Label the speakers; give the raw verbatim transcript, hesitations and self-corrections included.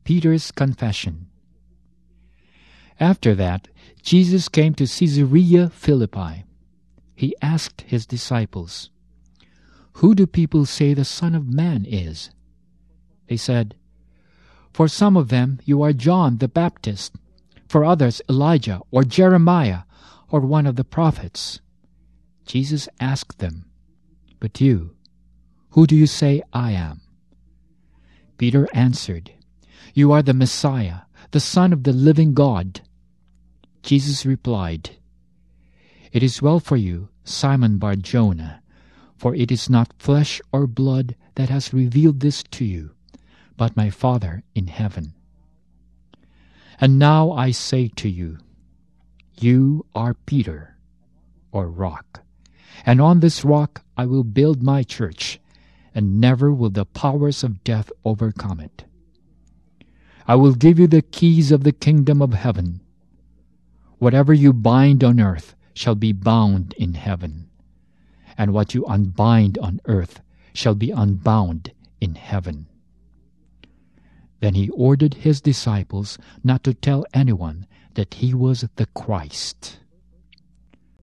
Speaker 1: Peter's confession. After that, Jesus came to Caesarea Philippi. He asked his disciples, "Who do people say the Son of Man is?" They said, "For some of them you are John the Baptist, for others Elijah or Jeremiah or one of the prophets." Jesus asked them, "But you, who do you say I am?" Peter answered, "You are the Messiah, the Son of the living God." Jesus replied, "It is well for you, Simon Bar-Jonah, for it is not flesh or blood that has revealed this to you, but my Father in heaven. And now I say to you, you are Peter, or rock, and on this rock I will build my church, and never will the powers of death overcome it. I will give you the keys of the kingdom of heaven. Whatever you bind on earth shall be bound in heaven, and what you unbind on earth shall be unbound in heaven." Then he ordered his disciples not to tell anyone that he was the Christ.